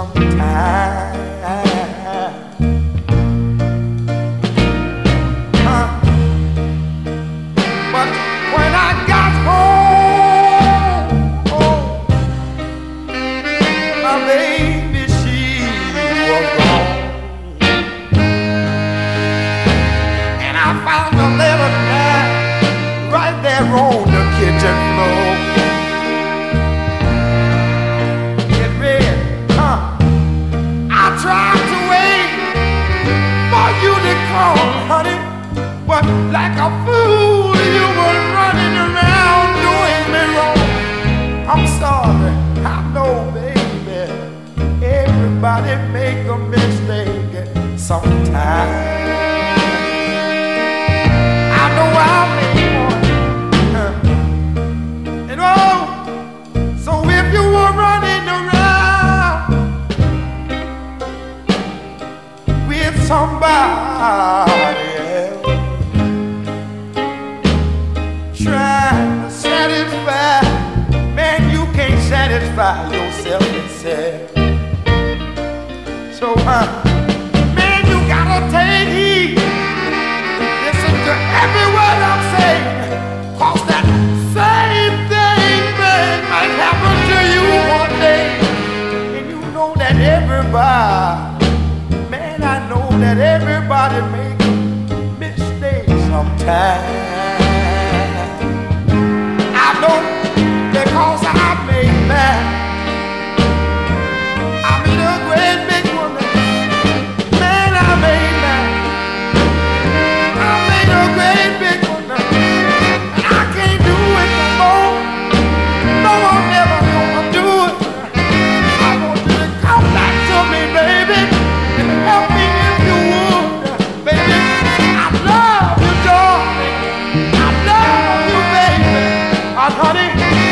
sometime. But when I got home, oh, my baby, she was gone. And I found a letter right there on the kitchen floor. It read, I tried to wait for you to come, honey, but like a fool you were running around doing me wrong. I'm sorry, I know, baby, everybody make a mistake sometime. I know I made one. And oh, so if you were running around with somebody else, trying to satisfy, man, you can't satisfy yourself yourself. So, man, you gotta take heed. Listen to every word I'm saying, 'cause that same thing, man, might happen to you one day. And you know that everybody, man, I know that everybody makes mistakes sometimes. I know because I made mine. I made a great big one. Man, I made mine. I made a great big one. And I can't do it no more. No, I'm never gonna do it. I want you to come back to me, baby, and help me if you would. Baby, I love you, darling. I love you, baby. Honey,